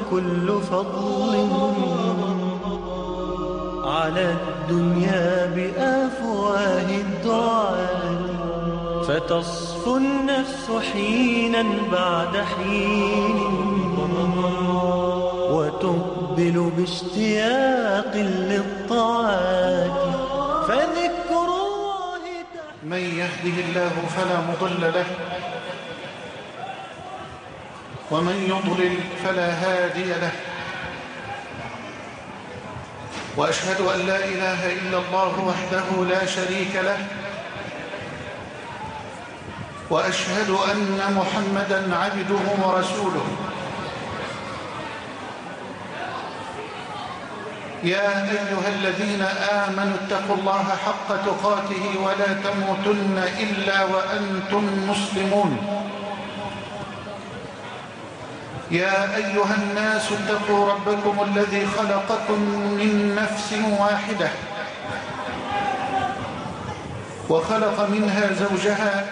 كل فضل على الدنيا بأفواه الدعاة، فتصفو النفس حينا بعد حين وتقبل باشتياق للطاعات، فذكر الله من يهده الله فلا مضل له ومن يضلل فلا هادي له، وأشهد أن لا إله إلا الله وحده لا شريك له، وأشهد أن محمدًا عبده ورسوله. يا أيها الذين آمنوا اتقوا الله حق تقاته ولا تموتن إلا وأنتم مسلمون. يا أيها الناس اتقوا ربكم الذي خلقكم من نفس واحدة وخلق منها زوجها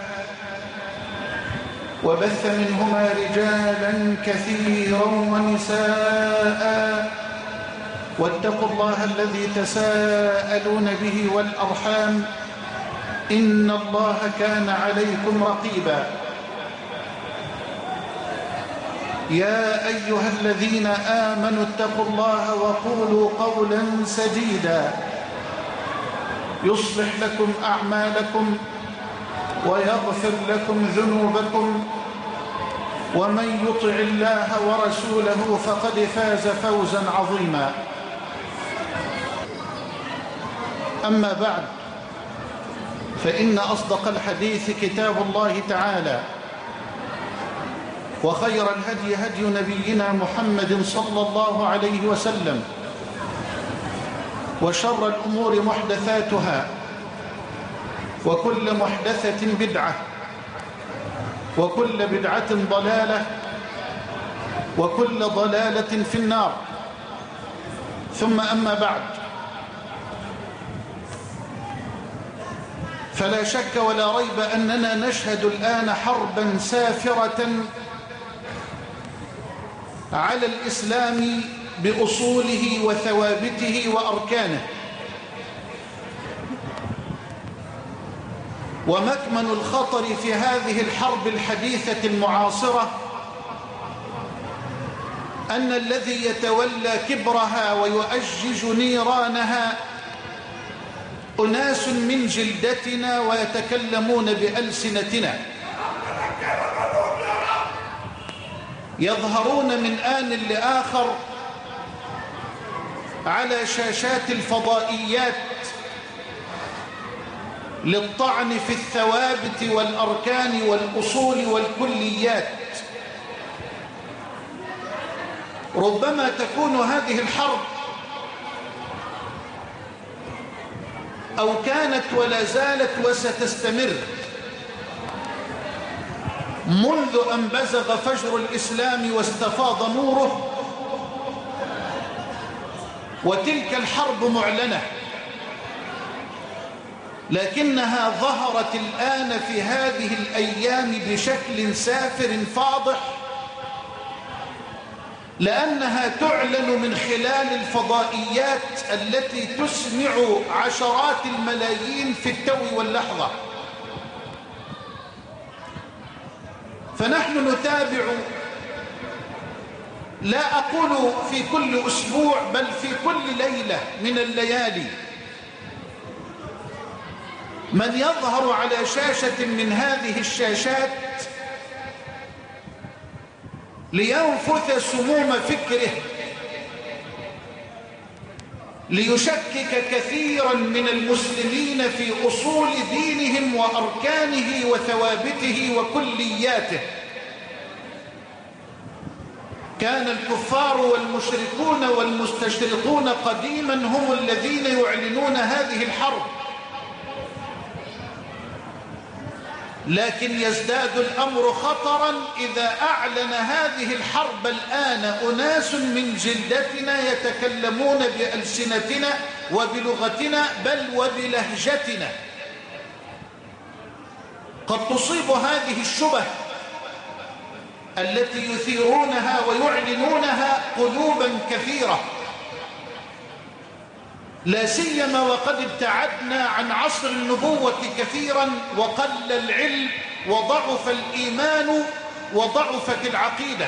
وبث منهما رجالا كثيرا ونساء، واتقوا الله الذي تساءلون به والأرحام إن الله كان عليكم رقيبا. يا أيها الذين آمنوا اتقوا الله وقولوا قولا سديدا يصلح لكم أعمالكم ويغفر لكم ذنوبكم، ومن يطع الله ورسوله فقد فاز فوزا عظيما. أما بعد، فإن أصدق الحديث كتاب الله تعالى، وخير الهدي هدي نبينا محمد صلى الله عليه وسلم، وشر الأمور محدثاتها، وكل محدثة بدعة، وكل بدعة ضلالة، وكل ضلالة في النار. ثم أما بعد، فلا شك ولا ريب أننا نشهد الآن حربا سافرة على الإسلام بأصوله وثوابته وأركانه. ومكمن الخطر في هذه الحرب الحديثة المعاصرة أن الذي يتولى كبرها ويؤجج نيرانها أناس من جلدتنا ويتكلمون بألسنتنا، يظهرون من آن لآخر على شاشات الفضائيات للطعن في الثوابت والأركان والأصول والكليات. ربما تكون هذه الحرب أو كانت ولا زالت وستستمر منذ أن بزغ فجر الإسلام واستفاض نوره، وتلك الحرب معلنة، لكنها ظهرت الآن في هذه الأيام بشكل سافر فاضح، لأنها تعلن من خلال الفضائيات التي تسمع عشرات الملايين في التو واللحظة. فنحن نتابع، لا أقول في كل أسبوع بل في كل ليلة من الليالي، من يظهر على شاشة من هذه الشاشات لينفث سموم فكره، ليشكك كثيرا من المسلمين في أصول دينهم وأركانه وثوابته وكلياته. كان الكفار والمشركون والمستشرقون قديما هم الذين يعلنون هذه الحرب، لكن يزداد الأمر خطرا إذا أعلن هذه الحرب الآن أناس من جلدتنا يتكلمون بألسنتنا وبلغتنا بل وبلهجتنا. قد تصيب هذه الشبه التي يثيرونها ويعلنونها قلوبا كثيرة، لا سيما وقد ابتعدنا عن عصر النبوة كثيرا، وقل العلم وضعف الإيمان وضعفت العقيدة.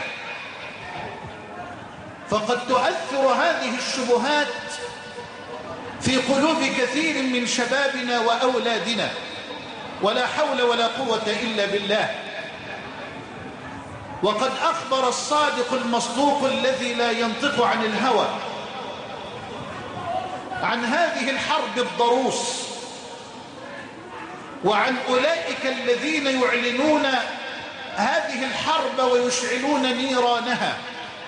فقد تؤثر هذه الشبهات في قلوب كثير من شبابنا وأولادنا، ولا حول ولا قوة إلا بالله. وقد أخبر الصادق المصدوق الذي لا ينطق عن الهوى عن هذه الحرب الضروس، وعن أولئك الذين يعلنون هذه الحرب ويشعلون نيرانها،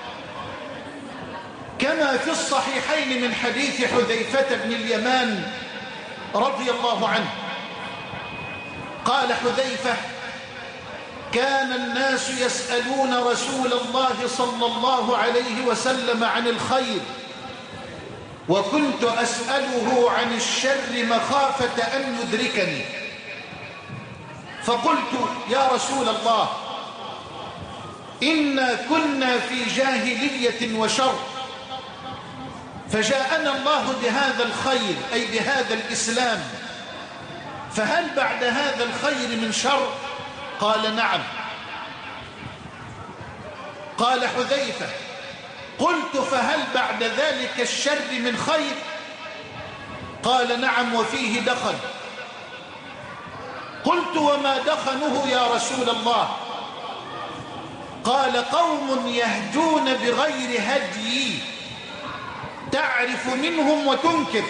كما في الصحيحين من حديث حذيفة بن اليمان رضي الله عنه قال حذيفة: كان الناس يسألون رسول الله صلى الله عليه وسلم عن الخير، وكنت أسأله عن الشر مخافة أن يدركني، فقلت: يا رسول الله، إنا كنا في جاهلية وشر، فجاءنا الله بهذا الخير أي بهذا الإسلام، فهل بعد هذا الخير من شر؟ قال: نعم. قال حذيفة: قلت: فهل بعد ذلك الشر من خير؟ قال: نعم، وفيه دخن. قلت: وما دخنه يا رسول الله؟ قال: قوم يهجون بغير هدي تعرف منهم وتنكر.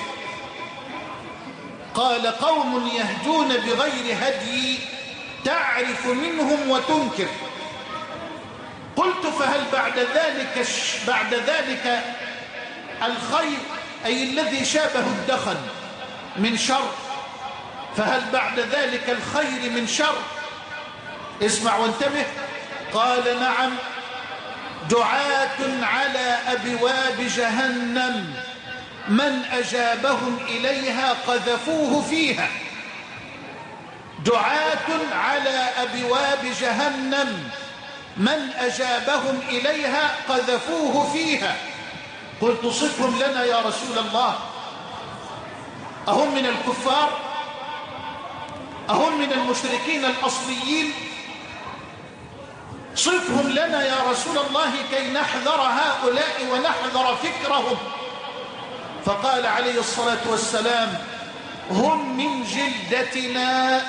قال: قوم يهجون بغير هدي تعرف منهم وتنكر. قلت: فهل بعد ذلك الخير أي الذي شابه الدخن من شر؟ فهل بعد ذلك الخير من شر؟ اسمع وانتبه. قال: نعم، دعاة على أبواب جهنم من أجابهم إليها قذفوه فيها. دعاة على أبواب جهنم من أجابهم إليها قذفوه فيها. قلت: صفهم لنا يا رسول الله، أهم من الكفار؟ أهم من المشركين الأصليين؟ صفهم لنا يا رسول الله كي نحذر هؤلاء ونحذر فكرهم. فقال عليه الصلاة والسلام: هم من جلدتنا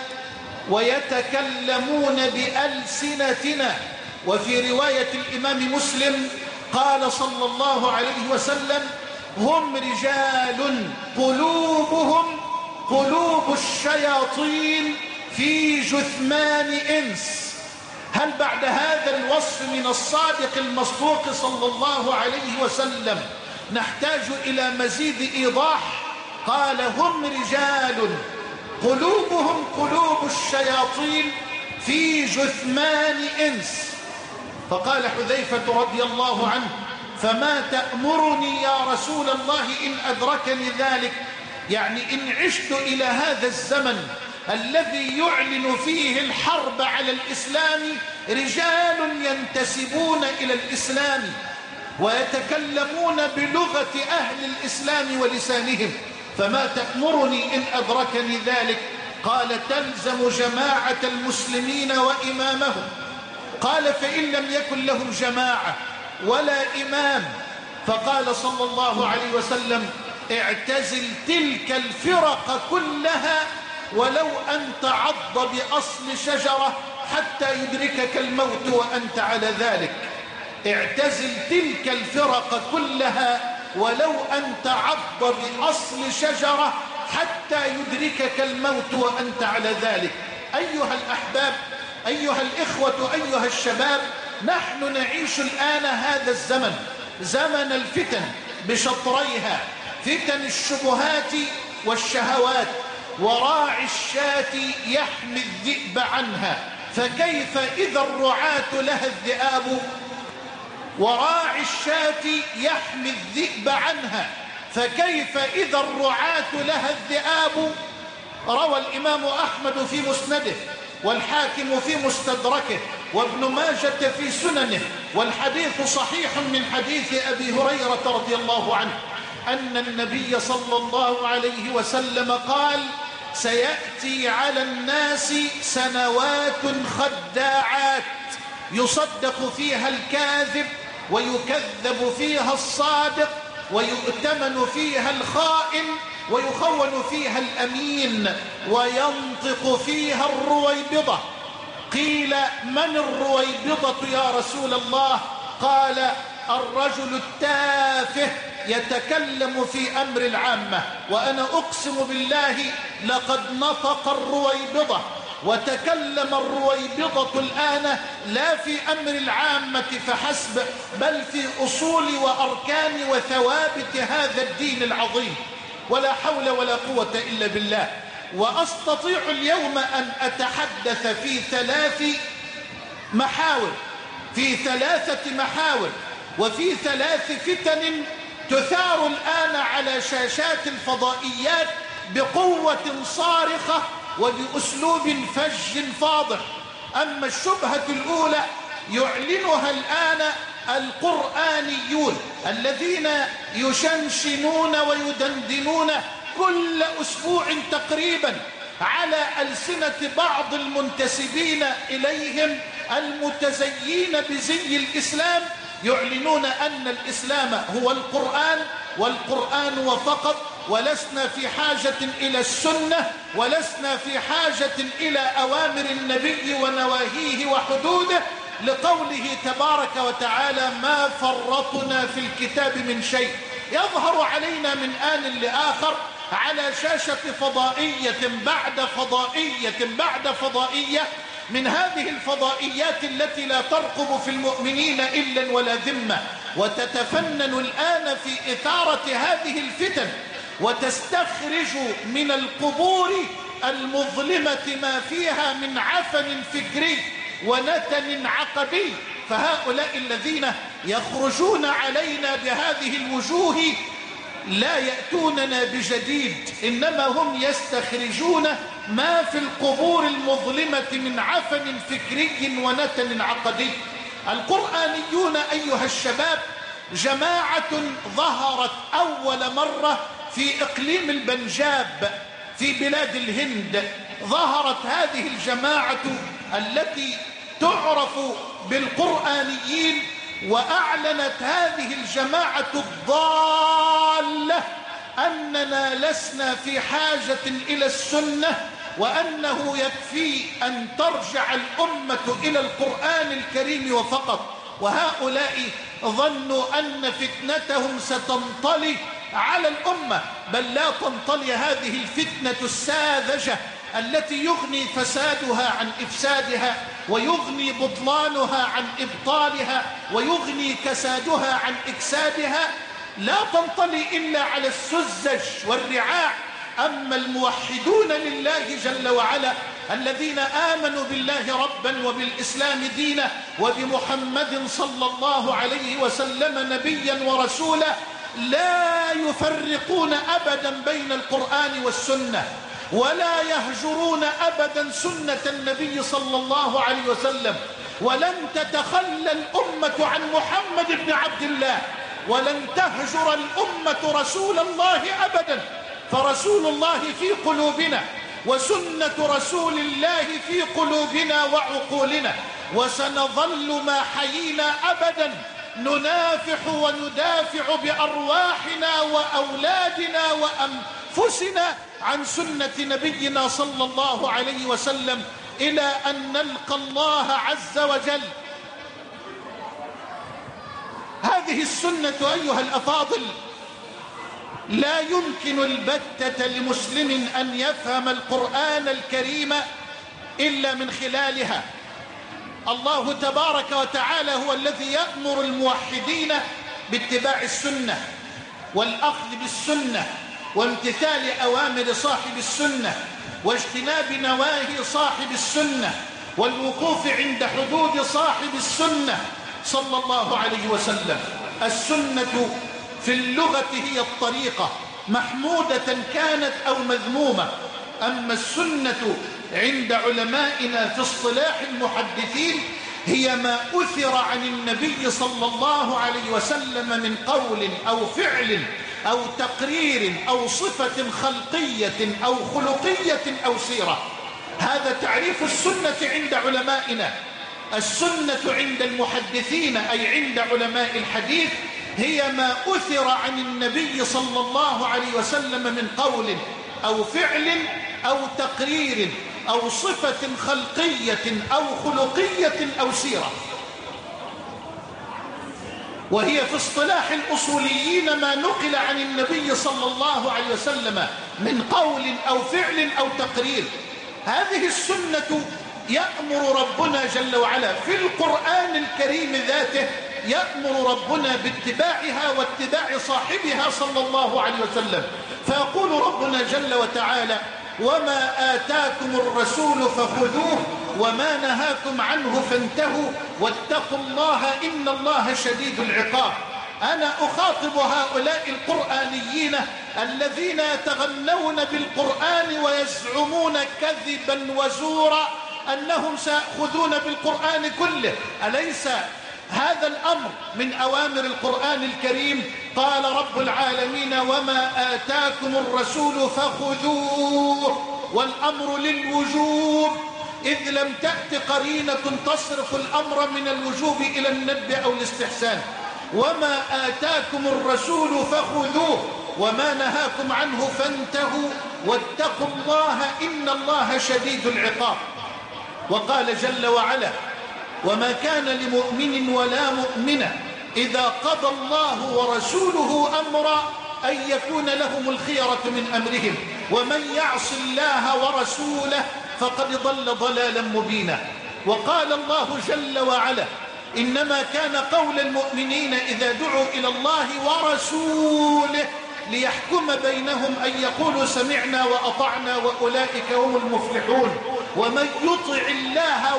ويتكلمون بألسنتنا. وفي رواية الإمام مسلم قال صلى الله عليه وسلم: هم رجال قلوبهم قلوب الشياطين في جثمان إنس. هل بعد هذا الوصف من الصادق المصدوق صلى الله عليه وسلم نحتاج إلى مزيد إيضاح؟ قال: هم رجال قلوبهم قلوب الشياطين في جثمان إنس. فقال حذيفة رضي الله عنه: فما تأمرني يا رسول الله إن أدركني ذلك؟ يعني إن عشت إلى هذا الزمن الذي يعلن فيه الحرب على الإسلام رجال ينتسبون إلى الإسلام ويتكلمون بلغة أهل الإسلام ولسانهم، فما تأمرني إن أدركني ذلك؟ قال: تلزم جماعة المسلمين وإمامهم. قال: فإن لم يكن لهم جماعة ولا إمام؟ فقال صلى الله عليه وسلم: اعتزل تلك الفرق كلها ولو أن تعض بأصل شجرة حتى يدركك الموت وأنت على ذلك. اعتزل تلك الفرق كلها ولو أن تعض بأصل شجرة حتى يدركك الموت وأنت على ذلك. أيها الأحباب، أيها الإخوة، أيها الشباب، نحن نعيش الآن هذا الزمن، زمن الفتن بشطريها، فتن الشبهات والشهوات. وراعي الشاة يحمي الذئب عنها، فكيف إذا الرعاة لها الذئاب؟ وراعي الشاة يحمي الذئب عنها، فكيف إذا الرعاة لها الذئاب؟ روى الإمام أحمد في مسنده والحاكم في مستدركه وابن ماجة في سننه، والحديث صحيح من حديث أبي هريرة رضي الله عنه أن النبي صلى الله عليه وسلم قال: سيأتي على الناس سنوات خداعات يصدق فيها الكاذب ويكذب فيها الصادق ويؤتمن فيها الخائن ويخون فيها الأمين وينطق فيها الرويبضة. قيل: من الرويبضة يا رسول الله؟ قال: الرجل التافه يتكلم في أمر العامة. وأنا أقسم بالله لقد نطق الرويبضة وتكلم الرويبضة الآن لا في أمر العامة فحسب، بل في أصول وأركان وثوابت هذا الدين العظيم. ولا حول ولا قوة إلا بالله. وأستطيع اليوم أن أتحدث في ثلاثة محاور وفي ثلاث فتن تثار الآن على شاشات الفضائيات بقوة صارخة وبأسلوب فج فاضح. أما الشبهة الأولى يعلنها الآن القرآنيون الذين يشنشنون ويدندنون كل أسبوع تقريبا على ألسنة بعض المنتسبين إليهم المتزيين بزي الإسلام، يعلنون أن الإسلام هو القرآن والقرآن وفقط، ولسنا في حاجة إلى السنة، ولسنا في حاجة إلى أوامر النبي ونواهيه وحدوده، لقوله تبارك وتعالى: ما فرطنا في الكتاب من شيء. يظهر علينا من آن لآخر على شاشة فضائية بعد فضائية بعد فضائية من هذه الفضائيات التي لا ترقب في المؤمنين إلا ولا ذمة، وتتفنن الآن في إثارة هذه الفتن وتستخرج من القبور المظلمة ما فيها من عفن فكري ونتن عقدي. فهؤلاء الذين يخرجون علينا بهذه الوجوه لا يأتوننا بجديد، إنما هم يستخرجون ما في القبور المظلمة من عفن فكري ونتن عقدي. القرآنيون أيها الشباب جماعة ظهرت أول مرة في إقليم البنجاب في بلاد الهند. ظهرت هذه الجماعة التي تعرف بالقرآنيين، وأعلنت هذه الجماعة الضالة أننا لسنا في حاجة إلى السنة، وأنه يكفي أن ترجع الأمة إلى القرآن الكريم وفقط. وهؤلاء ظنوا أن فتنتهم ستنطلي على الأمة، بل لا تنطلي هذه الفتنة الساذجة التي يغني فسادها عن إفسادها، ويغني بطلانها عن إبطالها، ويغني كسادها عن إكسادها، لا تنطلي إلا على السذج والرعاع. أما الموحدون لله جل وعلا الذين آمنوا بالله ربا وبالإسلام دينا وبمحمد صلى الله عليه وسلم نبيا ورسولا، لا يفرقون أبدا بين القرآن والسنة، ولا يهجرون أبدا سنة النبي صلى الله عليه وسلم. ولن تتخلى الأمة عن محمد بن عبد الله، ولن تهجر الأمة رسول الله أبدا، فرسول الله في قلوبنا، وسنة رسول الله في قلوبنا وعقولنا، وسنظل ما حيينا أبدا ننافح وندافع بأرواحنا وأولادنا وأنفسنا عن سنة نبينا صلى الله عليه وسلم إلى أن نلقى الله عز وجل. هذه السنة أيها الأفاضل لا يمكن البتة لمسلم أن يفهم القرآن الكريم إلا من خلالها. الله تبارك وتعالى هو الذي يأمر الموحدين باتباع السنة والأخذ بالسنة وامتثال أوامر صاحب السنة واجتناب نواهي صاحب السنة والوقوف عند حدود صاحب السنة صلى الله عليه وسلم. السنة في اللغة هي الطريقة، محمودة كانت أو مذمومة. أما السنة عند علمائنا في اصطلاح المحدثين هي ما أثر عن النبي صلى الله عليه وسلم من قول أو فعل أو تقرير أو صفة خلقية أو خلقية أو سيرة. هذا تعريف السنة عند علمائنا. السنة عند المحدثين أي عند علماء الحديث هي ما أثر عن النبي صلى الله عليه وسلم من قول أو فعل أو تقرير أو صفة خلقية أو خلقية أو سيرة. وهي في اصطلاح الأصوليين ما نقل عن النبي صلى الله عليه وسلم من قول أو فعل أو تقرير. هذه السنة يأمر ربنا جل وعلا في القرآن الكريم ذاته، يأمر ربنا باتباعها واتباع صاحبها صلى الله عليه وسلم. فيقول ربنا جل وتعالى: وما آتاكم الرسول فخذوه وما نهاكم عنه فانتهوا واتقوا الله إن الله شديد العقاب. أنا أخاطب هؤلاء القرآنيين الذين يتغنون بالقرآن ويزعمون كذبا وزورا أنهم سيأخذون بالقرآن كله. أليس هذا الأمر من أوامر القرآن الكريم؟ قال رب العالمين: وما آتاكم الرسول فخذوه، والأمر للوجوب إذ لم تأت قرينة تصرف الأمر من الوجوب إلى الندب أو الاستحسان. وما آتاكم الرسول فخذوه وما نهاكم عنه فانتهوا واتقوا الله إن الله شديد العقاب. وقال جل وعلا: وما كان لمؤمن ولا مؤمنة إذا قضى الله ورسوله أمرا أن يكون لهم الخيرة من أمرهم ومن يعص الله ورسوله فقد ضل ضلالا مبينا. وقال الله جل وعلا: إنما كان قول المؤمنين إذا دعوا إلى الله ورسوله ليحكم بينهم أن يقولوا سمعنا وأطعنا وأولئك هم المفلحون. ومن يطع الله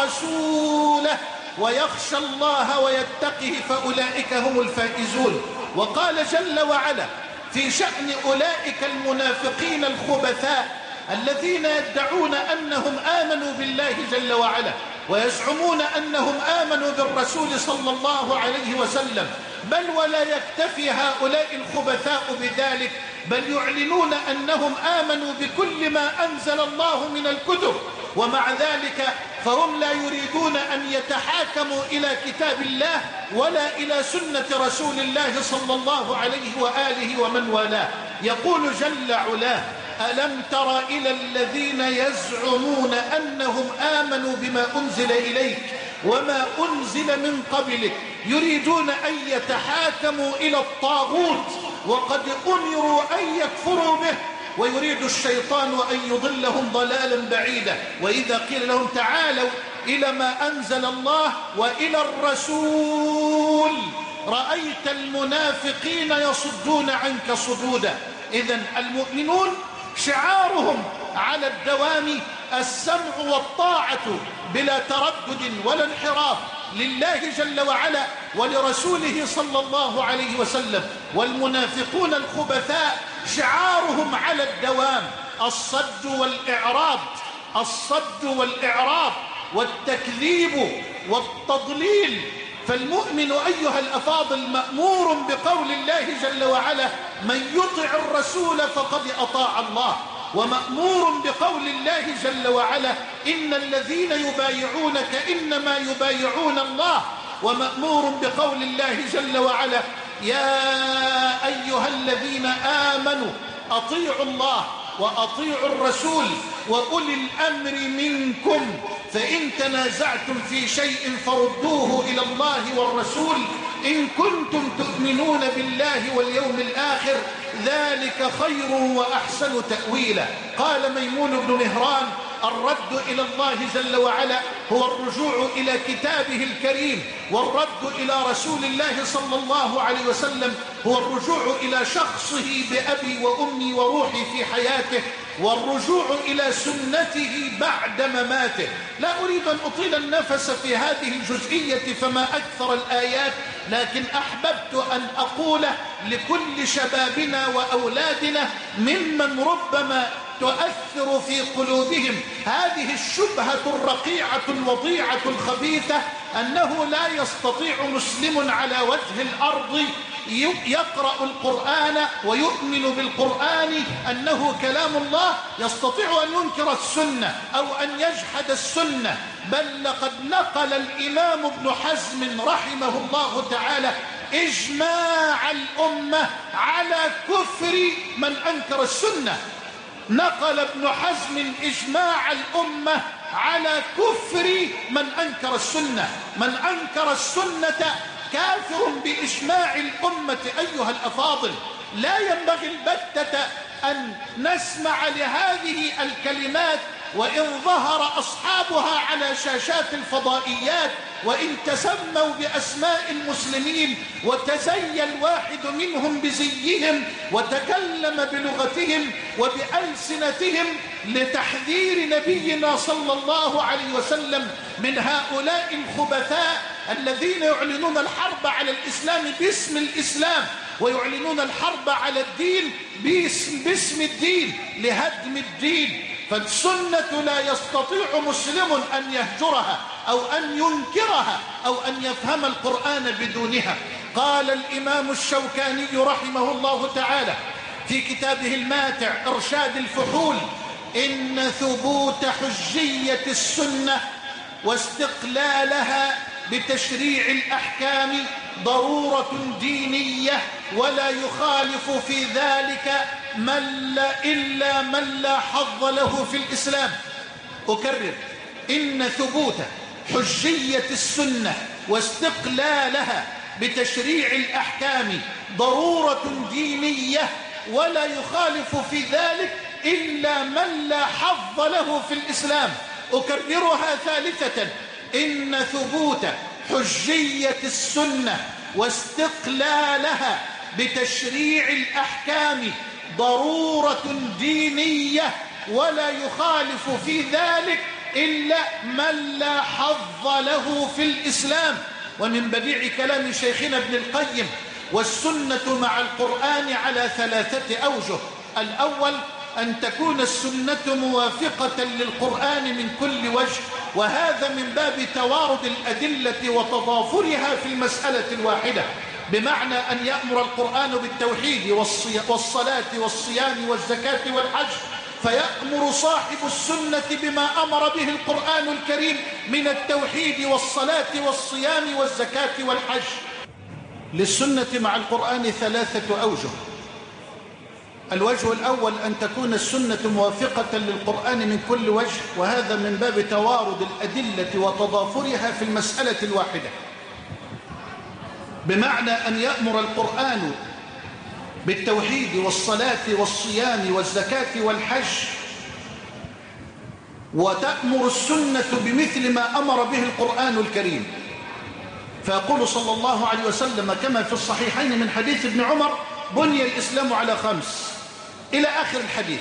ورسوله ويخشى الله ويتقه فأولئك هم الفائزون. وقال جل وعلا في شأن أولئك المنافقين الخبثاء الذين يدعون أنهم آمنوا بالله جل وعلا ويزعمون أنهم آمنوا بالرسول صلى الله عليه وسلم، بل ولا يكتفي هؤلاء الخبثاء بذلك، بل يعلنون أنهم آمنوا بكل ما أنزل الله من الكتب، ومع ذلك فهم لا يريدون أن يتحاكموا إلى كتاب الله ولا إلى سنة رسول الله صلى الله عليه وآله ومن والاه. يقول جل علاه: ألم تر إلى الذين يزعمون أنهم آمنوا بما أنزل إليك وما أنزل من قبلك يريدون أن يتحاكموا إلى الطاغوت وقد أمروا أن يكفروا به ويريد الشيطان أن يضلهم ضلالا بعيدا. وإذا قيل لهم تعالوا إلى ما أنزل الله وإلى الرسول رأيت المنافقين يصدون عنك صدودا. إذن المؤمنون شعارهم على الدوام السمع والطاعة بلا تردد ولا انحراف لله جل وعلا ولرسوله صلى الله عليه وسلم. والمنافقون الخبثاء شعارهم على الدوام الصد والإعراض، الصد والإعراض والتكذيب والتضليل. فالمؤمن أيها الأفاضل مأمور بقول الله جل وعلا: من يطع الرسول فقد أطاع الله، ومأمور بقول الله جل وعلا: إن الذين يبايعونك إنما يبايعون الله، ومأمور بقول الله جل وعلا: يا أيها الذين آمنوا أطيعوا الله وأطيعوا الرسول وأولي الأمر منكم فإن تنازعتم في شيء فردوه إلى الله والرسول إن كنتم تؤمنون بالله واليوم الآخر ذلك خير وأحسن تأويلا. قال ميمون بن مهران: الرد إلى الله جل وعلا هو الرجوع إلى كتابه الكريم، والرد إلى رسول الله صلى الله عليه وسلم هو الرجوع إلى شخصه بأبي وأمي وروحي في حياته، والرجوع إلى سنته بعد مماته. لا أريد أن أطيل النفس في هذه الجزئية فما أكثر الآيات، لكن أحببت أن أقول لكل شبابنا وأولادنا ممن ربما تؤثر في قلوبهم هذه الشبهة الرقيعة الوضيعة الخبيثة أنه لا يستطيع مسلم على وجه الأرض يقرأ القرآن ويؤمن بالقرآن أنه كلام الله يستطيع أن ينكر السنة أو أن يجحد السنة. بل لقد نقل الإمام ابن حزم رحمه الله تعالى إجماع الأمة على كفر من أنكر السنة. نقل ابن حزم إجماع الأمة على كفر من أنكر السنة. من أنكر السنة كافر بإجماع الأمة. أيها الأفاضل، لا ينبغي البتة أن نسمع لهذه الكلمات وإن ظهر أصحابها على شاشات الفضائيات، وإن تسموا بأسماء المسلمين وتزي الواحد منهم بزيهم وتكلم بلغتهم وبألسنتهم لتحذير نبينا صلى الله عليه وسلم من هؤلاء الخبثاء الذين يعلنون الحرب على الإسلام باسم الإسلام، ويعلنون الحرب على الدين باسم الدين لهدم الدين. فالسنة لا يستطيع مسلم أن يهجرها أو أن ينكرها أو أن يفهم القرآن بدونها. قال الإمام الشوكاني رحمه الله تعالى في كتابه الماتع إرشاد الفحول: إن ثبوت حجية السنة واستقلالها بتشريع الأحكام ضرورة دينية، ولا يخالف في ذلك إلا من لا حظ له في الإسلام. أكرر: إن ثبوت حجية السنة واستقلالها بتشريع الأحكام ضرورة دينية، ولا يخالف في ذلك إلا من لا حظ له في الإسلام. أكررها ثالثة: إن ثبوت حجية السنة واستقلالها بتشريع الأحكام ضرورة دينية، ولا يخالف في ذلك إلا من لا حظ له في الإسلام. ومن بديع كلام شيخنا ابن القيم: والسنة مع القرآن على 3 أوجه. الأول: أن تكون السنة موافقة للقرآن من كل وجه، وهذا من باب توارد الأدلة وتضافرها في المسألة الواحدة، بمعنى أن يأمر القرآن بالتوحيد والصلاة والصيام والزكاة والحج، فيأمر صاحب السنة بما أمر به القرآن الكريم من التوحيد والصلاة والصيام والزكاة والحج. للسنة مع القرآن 3 أوجه. الوجه الأول: أن تكون السنة موافقة للقرآن من كل وجه، وهذا من باب توارد الأدلة وتضافرها في المسألة الواحدة، بمعنى أن يأمر القرآن بالتوحيد والصلاة والصيام والزكاة والحج، وتأمر السنة بمثل ما أمر به القرآن الكريم. فيقول صلى الله عليه وسلم كما في الصحيحين من حديث ابن عمر: بني الإسلام على 5، إلى آخر الحديث.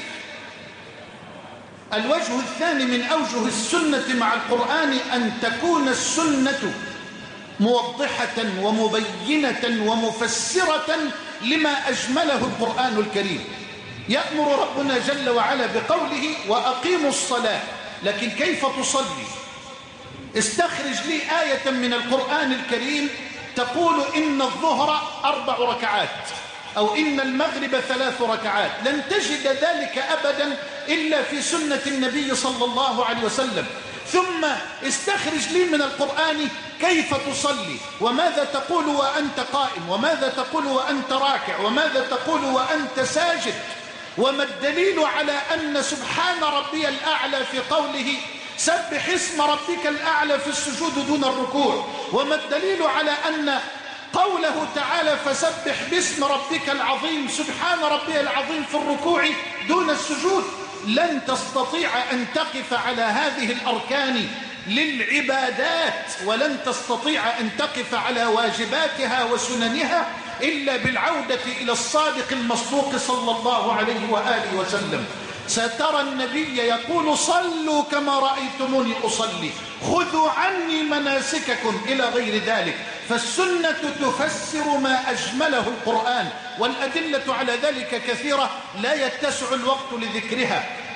الوجه الثاني من أوجه السنة مع القرآن: أن تكون السنة موضحة ومبينة ومفسرة لما أجمله القرآن الكريم. يأمر ربنا جل وعلا بقوله: وأقيموا الصلاة، لكن كيف تصلي؟ استخرج لي آية من القرآن الكريم تقول إن الظهر 4 ركعات أو إن المغرب 3 ركعات. لن تجد ذلك أبدا إلا في سنة النبي صلى الله عليه وسلم. ثم استخرج لي من القرآن كيف تصلي، وماذا تقول وأنت قائم، وماذا تقول وأنت راكع، وماذا تقول وأنت ساجد. وما الدليل على أن سبحان ربي الأعلى في قوله سبح اسم ربك الأعلى في السجود دون الركوع؟ وما الدليل على أن قوله تعالى فسبح باسم ربك العظيم سبحان ربي العظيم في الركوع دون السجود؟ لن تستطيع أن تقف على هذه الأركان للعبادات، ولن تستطيع أن تقف على واجباتها وسننها إلا بالعودة إلى الصادق المصدوق صلى الله عليه وآله وسلم. سترى النبي يقول صلوا كما رأيتموني أصلي، خذوا عني مناسككم، إلى غير ذلك. فالسنة تفسر ما أجمله القرآن، والأدلة على ذلك كثيرة لا يتسع الوقت لذكرها.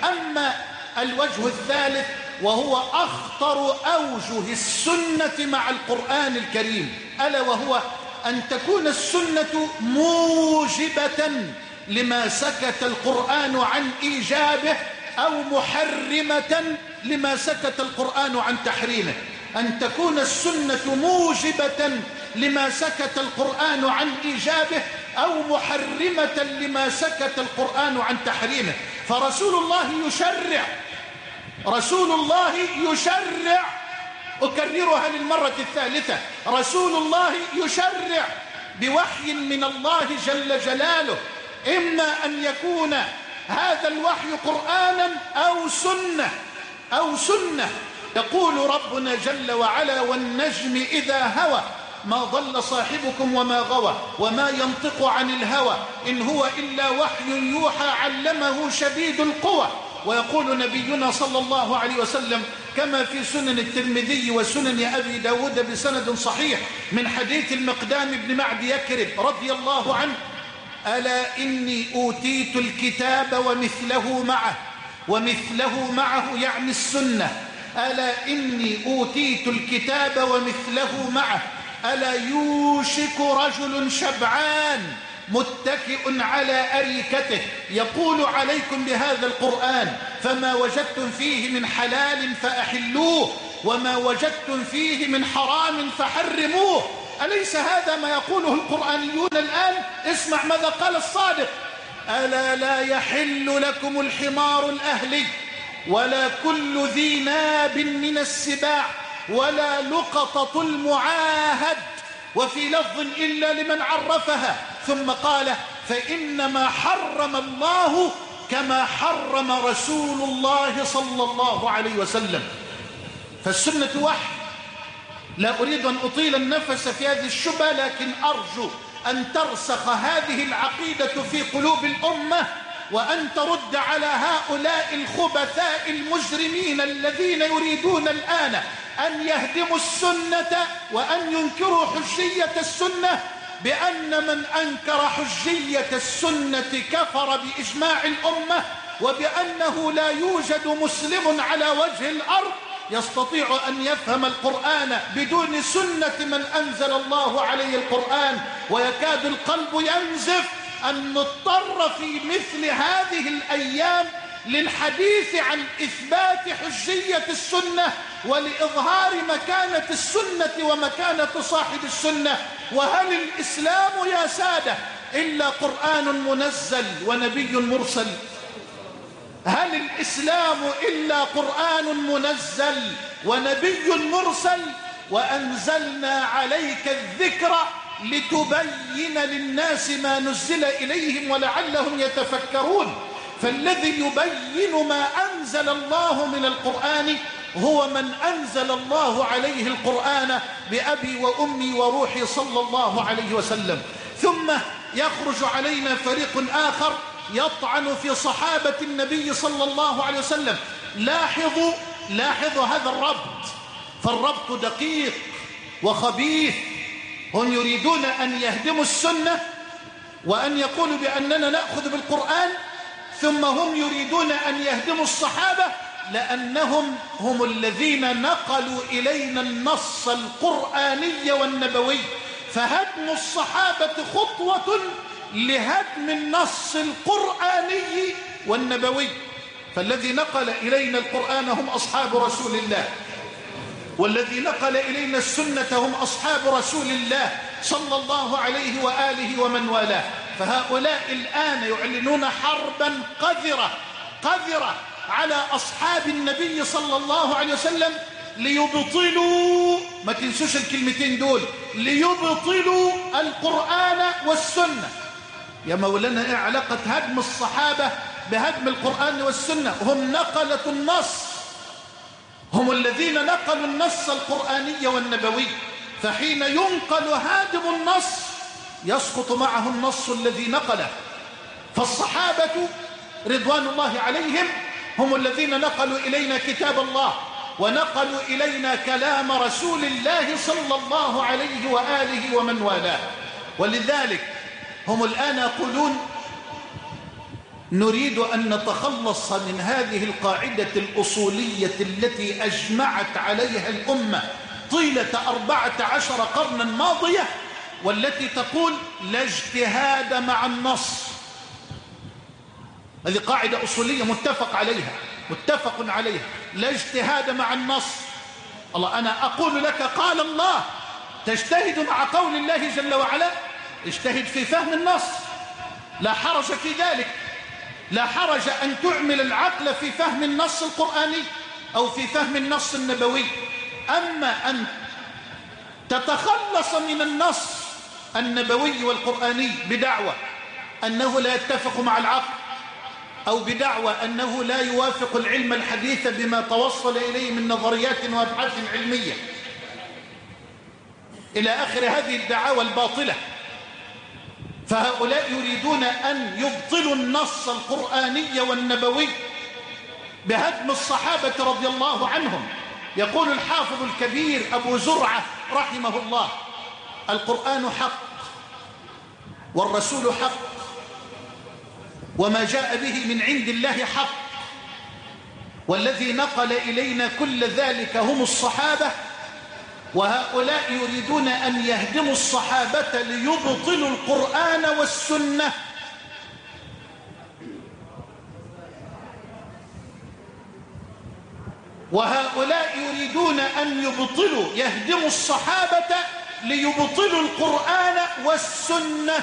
أما الوجه الثالث وهو أخطر أوجه السنة مع القرآن الكريم، ألا وهو أن تكون السنة موجبة لما سكت القرآن عن إيجابه أو محرمة لما سكت القرآن عن تحريمه. أن تكون السنة موجبة لما سكت القرآن عن إيجابه أو محرمة لما سكت القرآن عن تحريمه. فرسول الله يشرع، أكررها للمرة الثالثة، رسول الله يشرع بوحي من الله جل جلاله، إما أن يكون هذا الوحي قرآنا أو سنة. يقول ربنا جل وعلا: والنجم إذا هوى ما ضل صاحبكم وما غوى وما ينطق عن الهوى إن هو إلا وحي يوحى علمه شديد القوى. ويقول نبينا صلى الله عليه وسلم كما في سنن الترمذي وسنن أبي داود بسند صحيح من حديث المقدام بن معد يكرب رضي الله عنه: ألا إني أوتيت الكتاب ومثله معه يعني السنة. ألا إني أوتيت الكتاب ومثله معه. ألا يوشك رجل شبعان متكئ على أريكته يقول عليكم بهذا القرآن فما وجدتم فيه من حلال فأحلوه وما وجدتم فيه من حرام فحرموه. أليس هذا ما يقوله القرآنيون الآن؟ اسمع ماذا قال الصادق: ألا لا يحل لكم الحمار الأهلي ولا كل ذي ناب من السباع ولا لقطة المعاهد، وفي لفظ إلا لمن عرفها. ثم قال: فإنما حرم الله كما حرم رسول الله صلى الله عليه وسلم. فالسنة وحي. لا أريد أن أطيل النفس في هذه الشبهة، لكن أرجو أن ترسخ هذه العقيدة في قلوب الأمة، وأن ترد على هؤلاء الخبثاء المجرمين الذين يريدون الآن أن يهدموا السنة وأن ينكروا حجية السنة، بأن من أنكر حجية السنة كفر بإجماع الأمة، وبأنه لا يوجد مسلم على وجه الأرض يستطيع أن يفهم القرآن بدون سنة من أنزل الله عليه القرآن. ويكاد القلب ينزف أن نضطر في مثل هذه الأيام للحديث عن إثبات حجية السنة ولإظهار مكانة السنة ومكانة صاحب السنة. وهل الإسلام يا سادة إلا قرآن منزل ونبي مرسل؟ هل الإسلام إلا قرآن منزل ونبي مرسل؟ وأنزلنا عليك الذكر لتبين للناس ما نزل إليهم ولعلهم يتفكرون. فالذي يبين ما أنزل الله من القرآن هو من أنزل الله عليه القرآن بأبي وأمي وروحي صلى الله عليه وسلم. ثم يخرج علينا فريق آخر يطعن في صحابة النبي صلى الله عليه وسلم. لاحظوا هذا الربط، فالربط دقيق وخبيث. هم يريدون أن يهدموا السنة وأن يقولوا بأننا نأخذ بالقرآن، ثم هم يريدون أن يهدموا الصحابة لأنهم هم الذين نقلوا إلينا النص القرآني والنبوي. فهدم الصحابة خطوة لهدم النص القرآني والنبوي. فالذي نقل إلينا القرآن هم أصحاب رسول الله، والذي نقل إلينا السنة هم أصحاب رسول الله صلى الله عليه وآله ومن والاه. فهؤلاء الآن يعلنون حربا قذرة على أصحاب النبي صلى الله عليه وسلم ليبطلوا، ما تنسوش الكلمتين دول، ليبطلوا القرآن والسنة. يا مولانا ايه علاقة هدم الصحابة بهدم القرآن والسنة؟ هم نقلة النص، هم الذين نقلوا النص القرآني والنبوي. فحين ينقل هادم النص يسقط معه النص الذي نقله. فالصحابة رضوان الله عليهم هم الذين نقلوا إلينا كتاب الله ونقلوا إلينا كلام رسول الله صلى الله عليه وآله ومن والاه. ولذلك هم الآن يقولون نريد أن نتخلص من هذه القاعدة الأصولية التي أجمعت عليها الأمة طيلة 14 قرنا ماضية، والتي تقول لا اجتهاد مع النص. هذه قاعدة أصولية متفق عليها، لا اجتهاد مع النص. الله، أنا أقول لك قال الله، تجتهد مع قول الله جل وعلا، اجتهد في فهم النص، لا حرج في ذلك، لا حرج أن تعمل العقل في فهم النص القرآني أو في فهم النص النبوي. أما أن تتخلص من النص النبوي والقرآني بدعوى أنه لا يتفق مع العقل، أو بدعوى أنه لا يوافق العلم الحديث بما توصل إليه من نظريات وأبحاث علمية، إلى آخر هذه الدعاوى الباطلة، فهؤلاء يريدون أن يبطلوا النص القرآني والنبوي بهدم الصحابة رضي الله عنهم. يقول الحافظ الكبير أبو زرعة رحمه الله: القرآن حق، والرسول حق، وما جاء به من عند الله حق، والذي نقل إلينا كل ذلك هم الصحابة، وهؤلاء يريدون أن يهدموا الصحابة ليبطلوا القرآن والسنة. وهؤلاء يريدون أن يهدموا الصحابة ليبطلوا القرآن والسنة،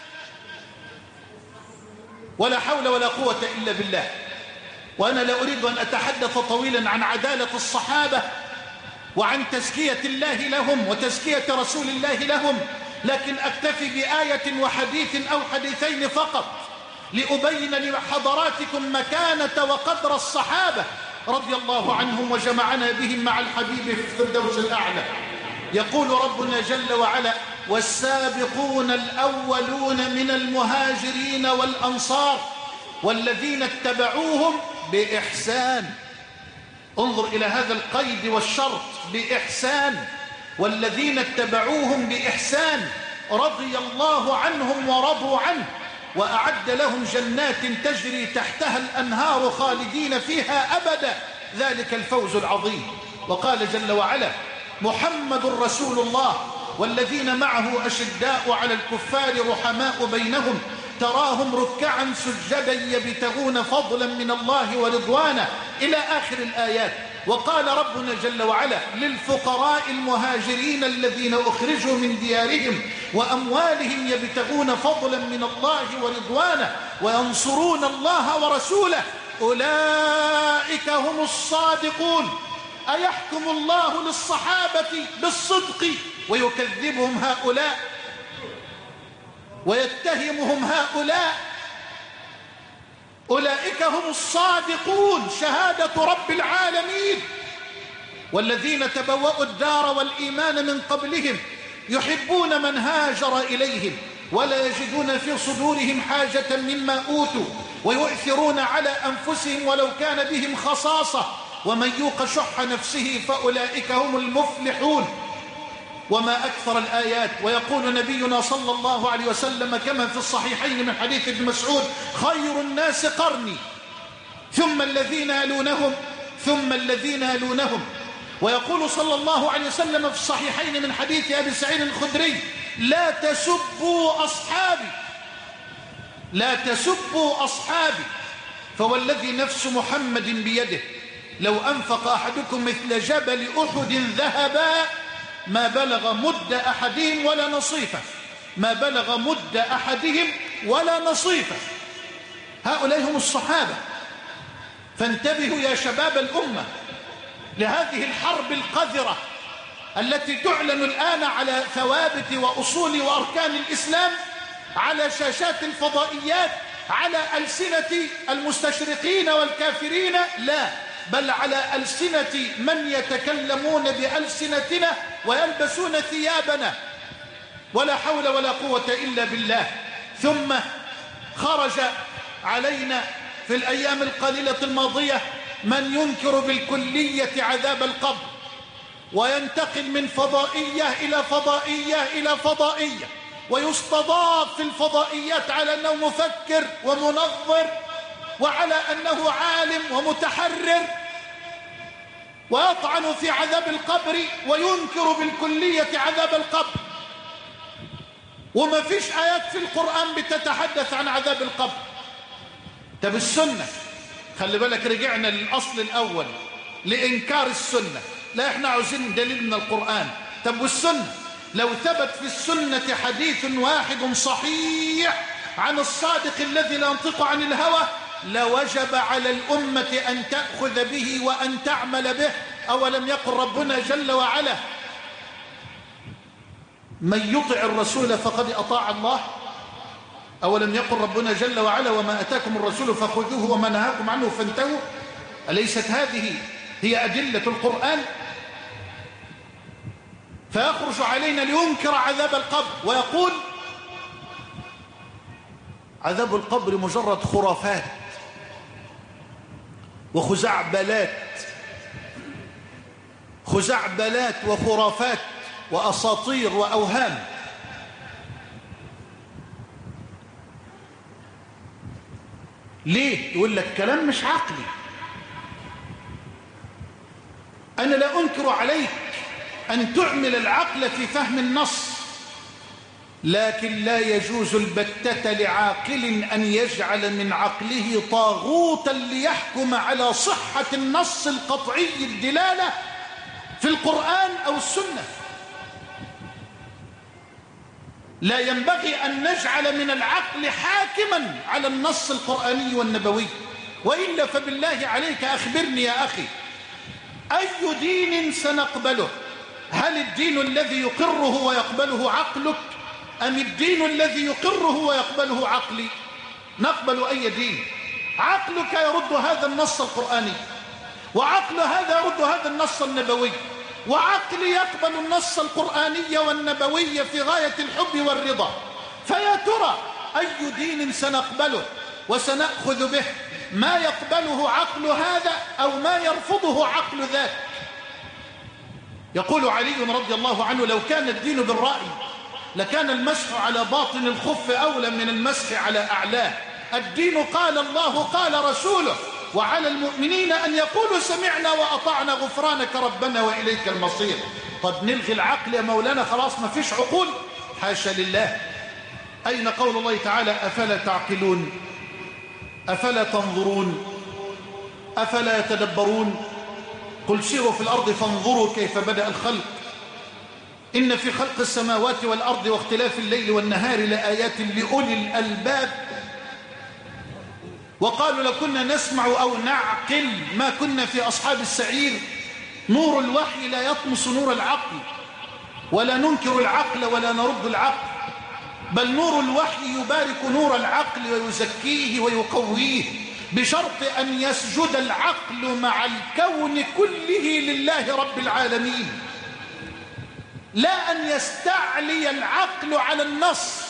ولا حول ولا قوة إلا بالله. وأنا لا أريد أن أتحدث طويلا عن عدالة الصحابة وعن تزكية الله لهم وتزكية رسول الله لهم، لكن أكتفي بآية وحديث أو حديثين فقط لأبين لحضراتكم مكانة وقدر الصحابة رضي الله عنهم وجمعنا بهم مع الحبيب في الفردوس الأعلى. يقول ربنا جل وعلا: والسابقون الأولون من المهاجرين والأنصار والذين اتبعوهم بإحسان. انظر إلى هذا القيد والشرط، بإحسان، والذين اتبعوهم بإحسان رضي الله عنهم ورضوا عنه وأعد لهم جنات تجري تحتها الأنهار خالدين فيها أبدا، ذلك الفوز العظيم. وقال جل وعلا: محمد رسول الله والذين معه أشداء على الكفار رحماء بينهم تراهم ركعا سجدا يبتغون فضلا من الله ورضوانا، إلى آخر الآيات. وقال ربنا جل وعلا: للفقراء المهاجرين الذين أخرجوا من ديارهم وأموالهم يبتغون فضلا من الله ورضوانا وينصرون الله ورسوله أولئك هم الصادقون. أيحكم الله للصحابة بالصدق ويكذبهم هؤلاء ويتهمهم هؤلاء؟ أولئك هم الصادقون، شهادة رب العالمين. والذين تبوأوا الدار والإيمان من قبلهم يحبون من هاجر إليهم ولا يجدون في صدورهم حاجة مما أوتوا ويؤثرون على أنفسهم ولو كان بهم خصاصة ومن يوق شح نفسه فأولئك هم المفلحون. وما أكثر الآيات. ويقول نبينا صلى الله عليه وسلم كما في الصحيحين من حديث ابن مسعود: خير الناس قرني ثم الذين يلونهم ثم الذين يلونهم. ويقول صلى الله عليه وسلم في الصحيحين من حديث أبي سعيد الخدري: لا تسبوا أصحابي، لا تسبوا أصحابي، فوالذي نفس محمد بيده لو أنفق أحدكم مثل جبل أحد ذهبا ما بلغ مد أحدهم ولا نصيفه، ما بلغ مد أحدهم ولا نصيفه. هؤلاء هم الصحابة. فانتبهوا يا شباب الأمة لهذه الحرب القذرة التي تعلن الآن على ثوابت وأصول وأركان الإسلام على شاشات الفضائيات، على ألسنة المستشرقين والكافرين، لا، بل على ألسنة من يتكلمون بألسنتنا ويلبسون ثيابنا، ولا حول ولا قوة إلا بالله. ثم خرج علينا في الأيام القليلة الماضية من ينكر بالكلية عذاب القبر، وينتقل من فضائية إلى فضائية إلى فضائية، ويستضاف في الفضائيات على أنه مفكر ومنظر وعلى أنه عالم ومتحرر، ويطعن في عذاب القبر وينكر بالكلية عذاب القبر، وما فيش آيات في القرآن بتتحدث عن عذاب القبر. طب السنة، خلي بالك رجعنا للأصل الأول لإنكار السنة، لا احنا عاوزين دليل من القرآن. طب والسنة، لو ثبت في السنة حديث واحد صحيح عن الصادق الذي لا ينطق عن الهوى لوجب على الأمة أن تأخذ به وأن تعمل به. أولم يقل ربنا جل وعلا من يطع الرسول فقد أطاع الله؟ أولم يقل ربنا جل وعلا وما أتاكم الرسول فخذوه وما نهاكم عنه فانتهوا؟ أليست هذه هي أدلة القرآن؟ فيخرج علينا لينكر عذاب القبر ويقول عذاب القبر مجرد خرافات خزعبلات وخرافات وأساطير وأوهام. ليه؟ يقول لك كلام مش عقلي. أنا لا أنكر عليك أن تعمل العقل في فهم النص، لكن لا يجوز البتة لعاقل أن يجعل من عقله طاغوتا ليحكم على صحة النص القطعي الدلالة في القرآن أو السنة. لا ينبغي أن نجعل من العقل حاكما على النص القرآني والنبوي، وإلا فبالله عليك أخبرني يا أخي، أي دين سنقبله؟ هل الدين الذي يقره ويقبله عقلك أم الدين الذي يقره ويقبله عقلي؟ نقبل أي دين؟ عقلك يرد هذا النص القرآني، وعقل هذا يرد هذا النص النبوي، وعقلي يقبل النص القرآني والنبوي في غاية الحب والرضا. فيا ترى أي دين سنقبله وسنأخذ به؟ ما يقبله عقل هذا أو ما يرفضه عقل ذاك. يقول علي رضي الله عنه لو كان الدين بالرأي لكان المسح على باطن الخف أولى من المسح على أعلاه. الدين قال الله قال رسوله، وعلى المؤمنين أن يقولوا سمعنا وأطعنا غفرانك ربنا وإليك المصير. طب نلغي العقل يا مولانا خلاص ما فيش عقول؟ حاشا لله. أين قول الله تعالى أفلا تعقلون أفلا تنظرون أفلا يتدبرون؟ قل سيروا في الأرض فانظروا كيف بدأ الخلق إن في خلق السماوات والأرض واختلاف الليل والنهار لآيات لأولي الألباب. وقالوا لو كنا نسمع أو نعقل ما كنا في أصحاب السعير. نور الوحي لا يطمس نور العقل، ولا ننكر العقل ولا نرد العقل، بل نور الوحي يبارك نور العقل ويزكيه ويقويه، بشرط أن يسجد العقل مع الكون كله لله رب العالمين، لا أن يستعلي العقل على النص.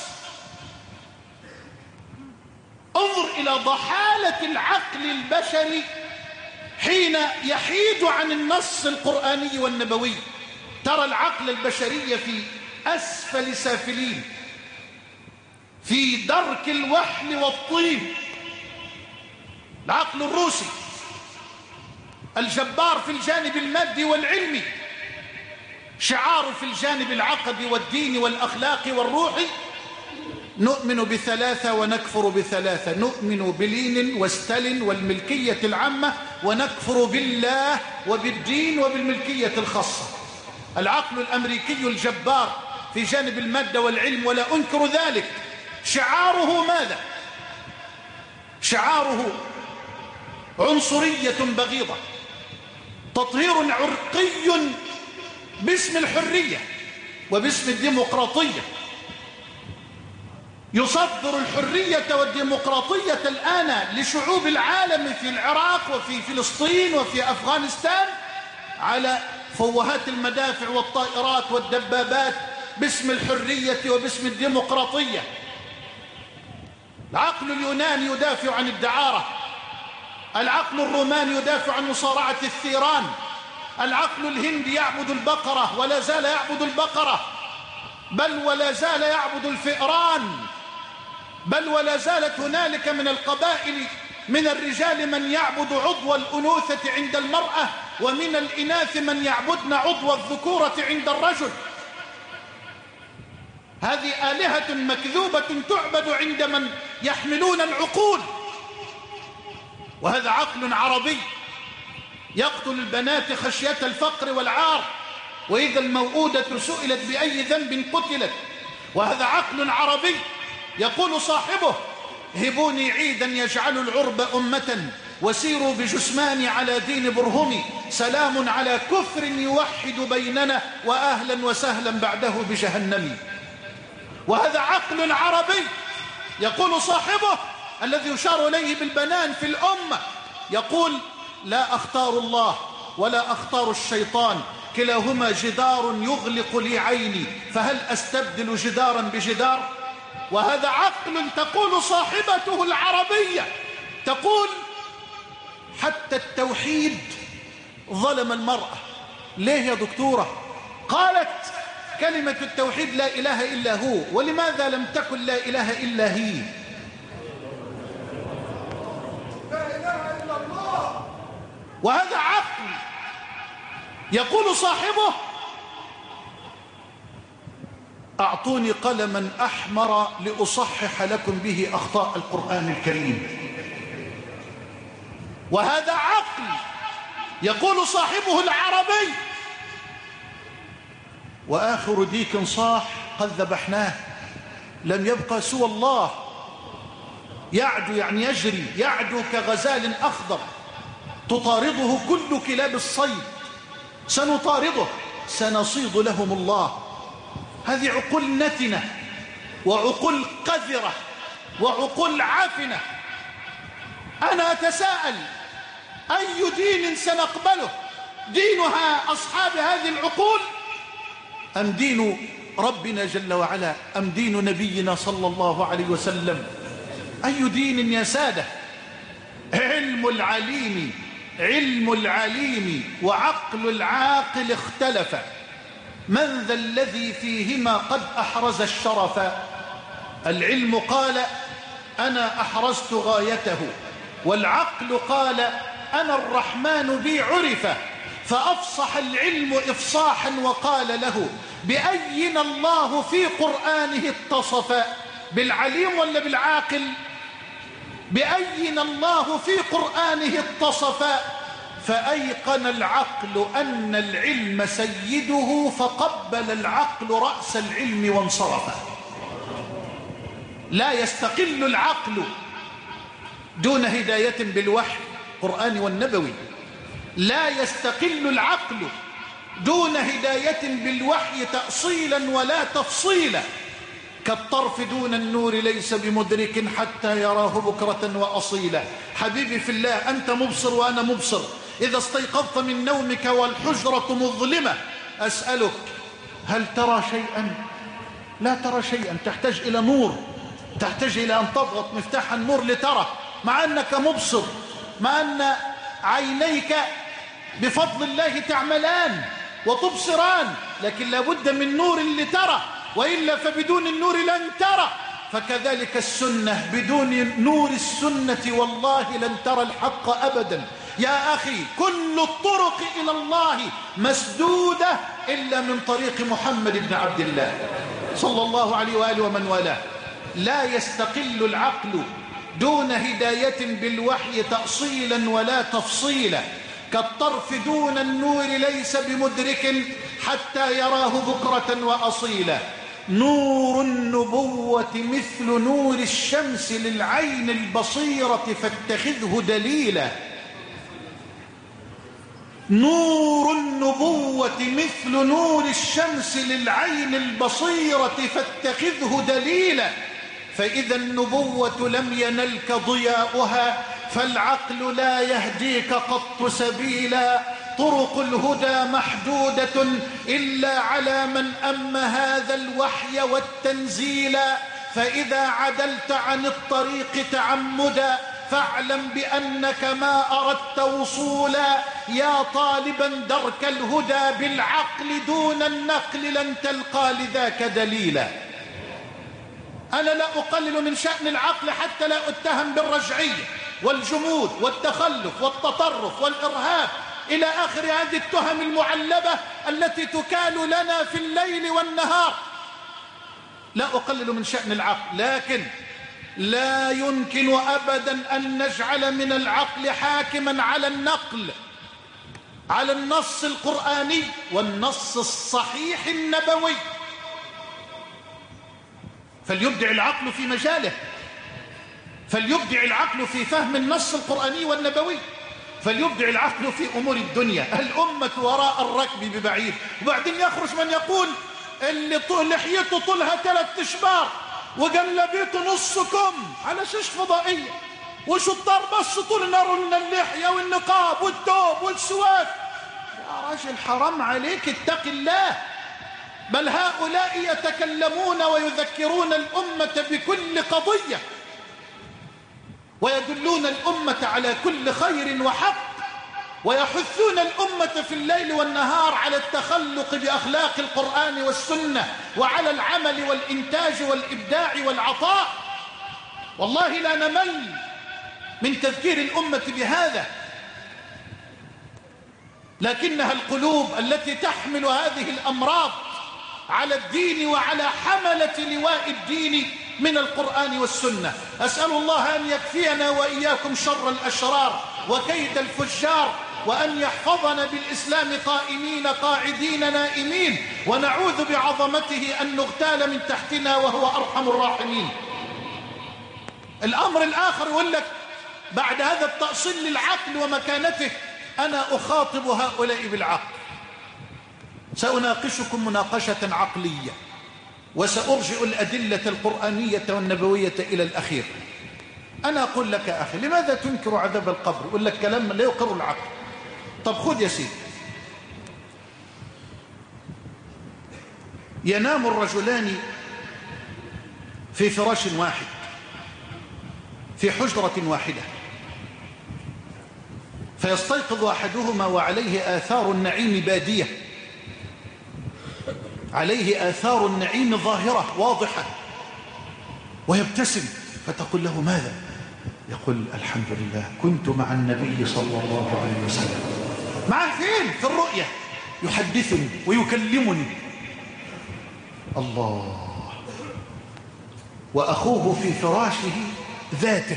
انظر إلى ضحالة العقل البشري حين يحيد عن النص القرآني والنبوي. ترى العقل البشري في أسفل سافلين، في درك الوحل والطين. العقل الروسي الجبار في الجانب المادي والعلمي، شعاره في الجانب العقدي والديني والأخلاقي والروحي نؤمن بثلاثة ونكفر بثلاثة. نؤمن بلينين وستالين والملكية العامة، ونكفر بالله وبالدين وبالملكية الخاصة. العقل الأمريكي الجبار في جانب المادة والعلم ولا أنكر ذلك، شعاره ماذا؟ شعاره عنصرية بغيضة، تطهير عرقي باسم الحرية وباسم الديمقراطية. يصدر الحرية والديمقراطية الآن لشعوب العالم في العراق وفي فلسطين وفي أفغانستان على فوهات المدافع والطائرات والدبابات باسم الحرية وباسم الديمقراطية. العقل اليوناني يدافع عن الدعارة، العقل الروماني يدافع عن مصارعة الثيران، العقل الهندي يعبد البقرة ولا زال يعبد البقرة، بل ولا زال يعبد الفئران، بل ولا زالت هنالك من القبائل من الرجال من يعبد عضو الأنوثة عند المرأة، ومن الإناث من يعبدن عضو الذكورة عند الرجل. هذه آلهة مكذوبة تعبد عند من يحملون العقول. وهذا عقل عربي يقتل البنات خشية الفقر والعار، وإذا الموءودة سئلت بأي ذنب قتلت. وهذا عقل عربي يقول صاحبه: هبوني عيدا يجعل العرب أمة، وسيروا بجثماني على دين برهمي، سلام على كفر يوحد بيننا، وأهلا وسهلا بعده بجهنم. وهذا عقل عربي يقول صاحبه الذي يشار إليه بالبنان في الأمة، يقول: لا أختار الله ولا أختار الشيطان، كلاهما جدار يغلق لي عيني، فهل أستبدل جدارا بجدار؟ وهذا عقل تقول صاحبته العربية، تقول: حتى التوحيد ظلم المرأة. ليه يا دكتورة؟ قالت: كلمة التوحيد لا إله إلا هو، ولماذا لم تكن لا إله إلا هي؟ لا إله إلا الله. وهذا عقل يقول صاحبه: أعطوني قلما أحمر لأصحح لكم به أخطاء القرآن الكريم. وهذا عقل يقول صاحبه العربي: وآخر ديك صاح قد ذبحناه، لم يبقى سوى الله. يعدو يعني يجري، يعدو كغزال أخضر تطارده كل كلاب الصيد، سنطارده سنصيد لهم الله. هذه عقول نتنة وعقول قذرة وعقول عفنة. أنا أتساءل: أي دين سنقبله؟ دينها أصحاب هذه العقول، أم دين ربنا جل وعلا، أم دين نبينا صلى الله عليه وسلم؟ أي دين يا سادة؟ علم العليم وعقل العاقل اختلفا، من ذا الذي فيهما قد أحرز الشرف؟ العلم قال: أنا أحرزت غايته، والعقل قال: أنا الرحمن بي عرف. فأفصح العلم إفصاحا وقال له: بأينا الله في قرآنه اتصف؟ بالعليم ولا بالعاقل؟ بأينا الله في قرآنه اتصف؟ فأيقن العقل أن العلم سيده، فقبل العقل رأس العلم وانصرف. لا يستقل العقل دون هداية بالوحي القرآني والنبوي، لا يستقل العقل دون هداية بالوحي تأصيلا ولا تفصيلا. كالطرف دون النور ليس بمدرك حتى يراه بكرة وأصيلا. حبيبي في الله، أنت مبصر وأنا مبصر. إذا استيقظت من نومك والحجرة مظلمة أسألك: هل ترى شيئا؟ لا ترى شيئا، تحتاج إلى نور، تحتاج إلى أن تضغط مفتاح النور لترى، مع أنك مبصر، مع أن عينيك بفضل الله تعملان وتبصران، لكن لابد من نور لترى، وإلا فبدون النور لن ترى. فكذلك السنة، بدون نور السنة والله لن ترى الحق أبدا. يا أخي، كل الطرق إلى الله مسدودة إلا من طريق محمد بن عبد الله صلى الله عليه وآله ومن والاه. لا يستقل العقل دون هداية بالوحي تأصيلا ولا تفصيلا. كالطرف دون النور ليس بمدرك حتى يراه بكرة وأصيلا. نور النبوة مثل نور الشمس للعين البصيرة فاتخذه دليلا. نور النبوة مثل نور الشمس للعين البصيرة فاتخذه دليلا. فإذا النبوة لم ينلك ضياؤها فالعقل لا يهديك قط سبيلا. طرق الهدى محدودة إلا على من أم هذا الوحي والتنزيل. فإذا عدلت عن الطريق تعمدا فاعلم بأنك ما أردت وصولا. يا طالبا درك الهدى بالعقل دون النقل لن تلقى لذاك دليلا. أنا لا أقلل من شأن العقل حتى لا أتهم بالرجعية، والجمود والتخلف والتطرف والإرهاب إلى آخر هذه التهم المعلبة التي تكال لنا في الليل والنهار. لا أقلل من شأن العقل، لكن لا يمكن أبدا أن نجعل من العقل حاكما على النقل، على النص القرآني والنص الصحيح النبوي. فليبدع العقل في مجاله، فليبدع العقل في فهم النص القرآني والنبوي، فليبدع العقل في أمور الدنيا. الأمة وراء الركب ببعيد. وبعدين يخرج من يقول اللي لحيته طولها 3 أشبار وجلبيته نص كم على شاش فضائية، وشطار بس طول نار لنا اللحية والنقاب والثوب والسواك. يا راجل حرام عليك، اتق الله. بل هؤلاء يتكلمون ويذكرون الأمة بكل قضية، ويدلون الأمة على كل خير وحق، ويحثون الأمة في الليل والنهار على التخلق بأخلاق القرآن والسنة، وعلى العمل والإنتاج والإبداع والعطاء. والله لا نمل من تذكير الأمة بهذا، لكنها القلوب التي تحمل هذه الأمراض على الدين وعلى حملة لواء الدين من القرآن والسنة. أسأل الله أن يكفينا وإياكم شر الأشرار وكيد الفجار، وأن يحفظنا بالإسلام قائمين قاعدين نائمين، ونعوذ بعظمته أن نغتال من تحتنا وهو أرحم الراحمين. الأمر الآخر يقول لك بعد هذا التأصيل للعقل ومكانته، أنا أخاطب هؤلاء بالعقل. سأناقشكم مناقشة عقلية، وسأرجع الأدلة القرآنية والنبوية إلى الأخير. أنا أقول لك يا أخي، لماذا تنكر عذاب القبر؟ يقول لك كلام لا يقر العقل. طب خذ يا سيدي، ينام الرجلان في فراش واحد في حجرة واحدة، فيستيقظ أحدهما وعليه آثار النعيم بادية، عليه آثار النعيم ظاهرة واضحة، ويبتسم، فتقول له ماذا؟ يقول الحمد لله كنت مع النبي صلى الله عليه وسلم. معه فين؟ في الرؤية، يحدثني ويكلمني. الله. وأخوه في فراشه ذاته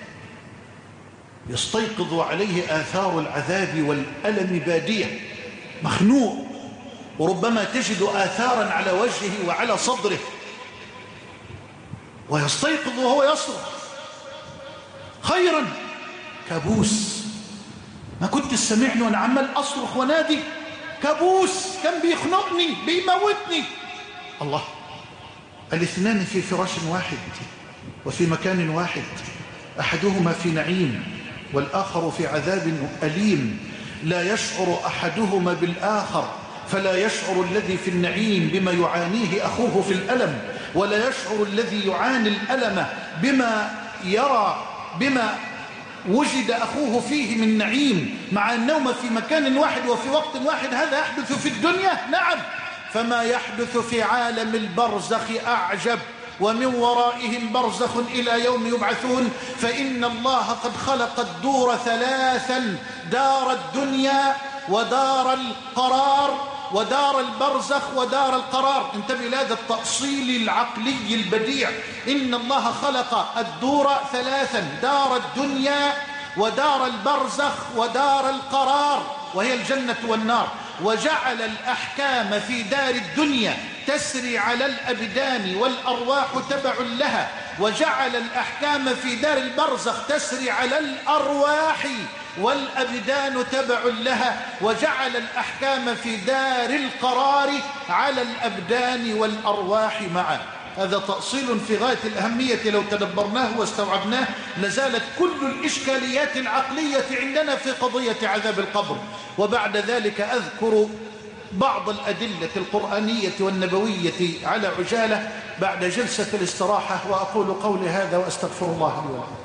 يستيقظ عليه آثار العذاب والألم بادية، مخنوق، وربما تجد آثارا على وجهه وعلى صدره، ويستيقظ وهو يصرخ خيرا. كابوس. ما كنت سمعني وانا عمال اصرخ ونادي؟ كابوس كان بيخنقني بيموتني. الله. الاثنان في فراش واحد وفي مكان واحد، احدهما في نعيم والآخر في عذاب أليم، لا يشعر أحدهما بالآخر، فلا يشعر الذي في النعيم بما يعانيه أخوه في الألم، ولا يشعر الذي يعاني الألم بما وجد أخوه فيه من نعيم، مع أنهما في مكان واحد وفي وقت واحد. هذا يحدث في الدنيا، نعم، فما يحدث في عالم البرزخ أعجب، ومن ورائهم برزخ إلى يوم يبعثون. فإن الله قد خلق الدور 3، دار الدنيا ودار القرار ودار البرزخ ودار القرار. انتبه لهذا التأصيل العقلي البديع. إن الله خلق الدور 3، دار الدنيا ودار البرزخ ودار القرار، وهي الجنة والنار، وجعل الأحكام في دار الدنيا تسري على الأبدان والأرواح تبع لها، وجعل الأحكام في دار البرزخ تسري على الأرواح والأبدان تبع لها، وجعل الأحكام في دار القرار على الأبدان والأرواح معا. هذا تأصيل في غاية الأهمية، لو تدبرناه واستوعبناه لزالت كل الإشكاليات العقلية عندنا في قضية عذاب القبر. وبعد ذلك أذكر بعض الأدلة القرآنية والنبوية على عجالة بعد جلسة الاستراحة، وأقول قولي هذا وأستغفر الله لي ولكم.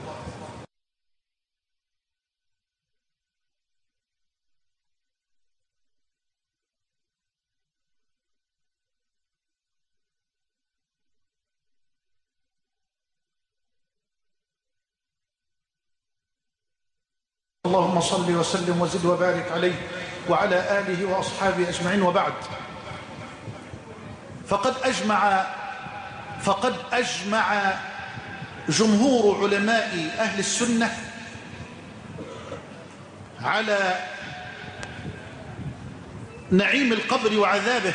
اللهم صل وسلم وزد وبارك عليه وعلى آله وأصحابه أجمعين، وبعد. فقد أجمع جمهور علماء أهل السنة على نعيم القبر وعذابه.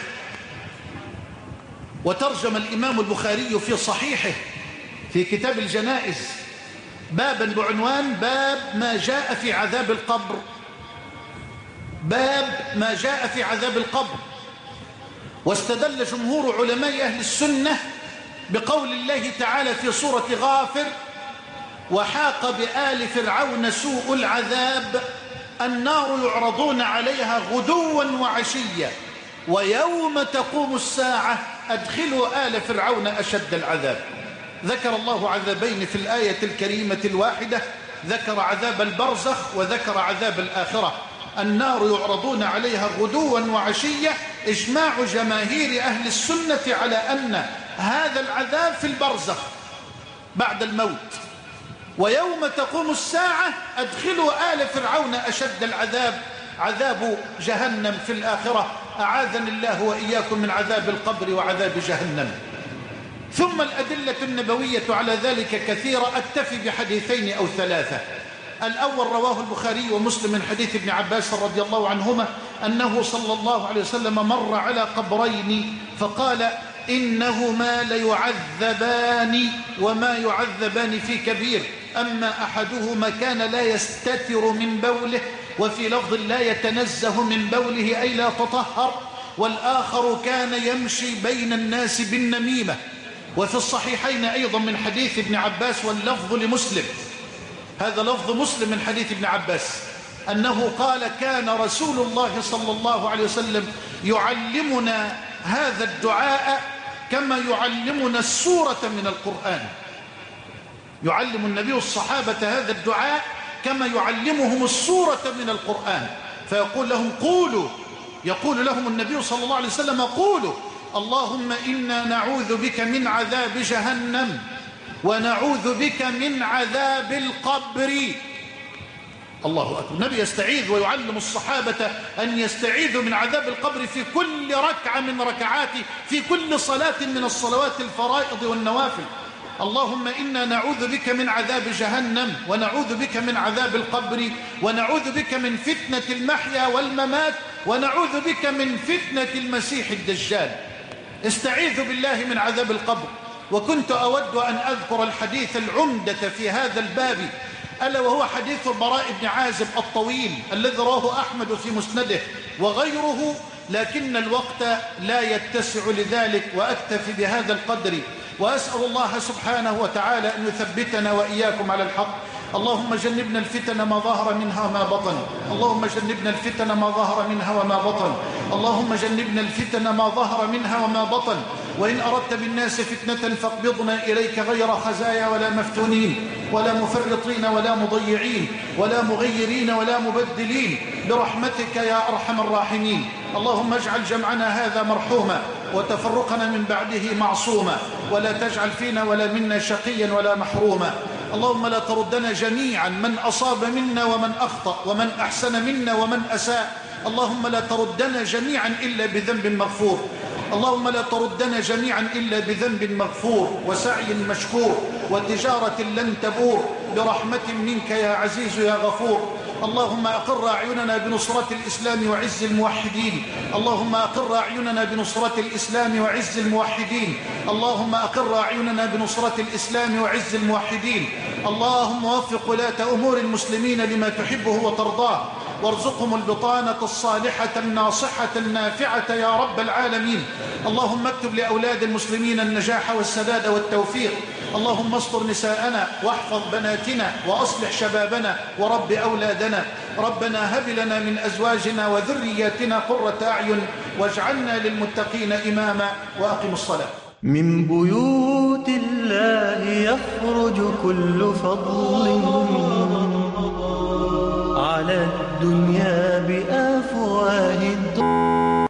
وترجم الإمام البخاري في صحيحه في كتاب الجنائز بابا بعنوان باب ما جاء في عذاب القبر. باب ما جاء في عذاب القبر. واستدل جمهور علماء أهل السنة بقول الله تعالى في سورة غافر: وحاق بآل فرعون سوء العذاب النار يعرضون عليها غدوا وعشيا ويوم تقوم الساعة أدخلوا آل فرعون أشد العذاب. ذكر الله عذابين في الآية الكريمة الواحدة، ذكر عذاب البرزخ وذكر عذاب الآخرة. النار يعرضون عليها غدوا وعشيا، إجماع جماهير أهل السنة على أن هذا العذاب في البرزخ بعد الموت. ويوم تقوم الساعة أدخلوا آل فرعون أشد العذاب، عذاب جهنم في الآخرة. أعاذني الله وإياكم من عذاب القبر وعذاب جهنم. ثم الأدلة النبوية على ذلك كثيرة، أكتفي بحديثين أو ثلاثة. الأول رواه البخاري ومسلم من حديث ابن عباس رضي الله عنهما أنه صلى الله عليه وسلم مر على قبرين فقال: إنهما ليعذبان وما يعذبان في كبير، أما أحدهما كان لا يستتر من بوله، وفي لفظ لا يتنزه من بوله أي لا تطهر، والآخر كان يمشي بين الناس بالنميمة. وفي الصحيحين أيضا من حديث ابن عباس واللفظ لمسلم، هذا لفظ مسلم من حديث ابن عباس أنه قال: كان رسول الله صلى الله عليه وسلم يعلمنا هذا الدعاء كما يعلمنا السورة من القرآن. يعلم النبي الصحابة هذا الدعاء كما يعلمهم السورة من القرآن، فيقول لهم قولوا، يقول لهم النبي صلى الله عليه وسلم: قولوا اللهم إنا نعوذ بك من عذاب جهنم ونعوذ بك من عذاب القبر. الله أكبر. النبي يستعيذ ويعلم الصحابة أن يستعيذوا من عذاب القبر في كل ركعة من ركعاته، في كل صلاة من الصلوات الفرائض والنوافل. اللهم إنا نعوذ بك من عذاب جهنم ونعوذ بك من عذاب القبر ونعوذ بك من فتنة المحيا والممات ونعوذ بك من فتنة المسيح الدجال. استعيذ بالله من عذاب القبر. وكنت أود أن أذكر الحديث العمدة في هذا الباب، ألا وهو حديث البراء بن عازب الطويل الذي رواه أحمد في مسنده وغيره، لكن الوقت لا يتسع لذلك وأكتفي بهذا القدر. وأسأل الله سبحانه وتعالى أن يثبتنا وإياكم على الحق. اللهم جنبنا الفتن ما ظهر منها وما بطن، اللهم جنبنا الفتن ما ظهر منها وما بطن، اللهم جنبنا الفتن ما ظهر منها وما بطن. وإن أردت بالناس فتنة فاقبضنا إليك غير خزايا ولا مفتونين ولا مفرطين ولا مضيعين ولا مغيرين ولا مبدلين، برحمتك يا أرحم الراحمين. اللهم اجعل جمعنا هذا مرحوما وتفرقنا من بعده معصوما، ولا تجعل فينا ولا منا شقيا ولا محروما. اللهم لا تردنا جميعا، من أصاب منا ومن أخطأ ومن أحسن منا ومن أساء. اللهم لا تردنا جميعا إلا بذنب مغفور، اللهم لا تردنا جميعا إلا بذنب مغفور وسعي مشكور وتجارة لن تبور، برحمة منك يا عزيز يا غفور. اللهم أقر أعيننا بنصرة الإسلام وعز الموحدين، اللهم أقر أعيننا بنصرة الإسلام وعز الموحدين، اللهم أقر أعيننا بنصرة الإسلام وعز الموحدين. اللهم وفق ولاة أمور المسلمين لما تحبه وترضاه، وارزقهم البطانة الصالحة الناصحة النافعة يا رب العالمين. اللهم اكتب لأولاد المسلمين النجاح والسداد والتوفيق. اللهم استر نساءنا واحفظ بناتنا وأصلح شبابنا ورب أولادنا. ربنا هب لنا من أزواجنا وذرياتنا قرة أعين واجعلنا للمتقين إماما. وأقم الصلاة. من بيوت الله يخرج كل فضل على الدنيا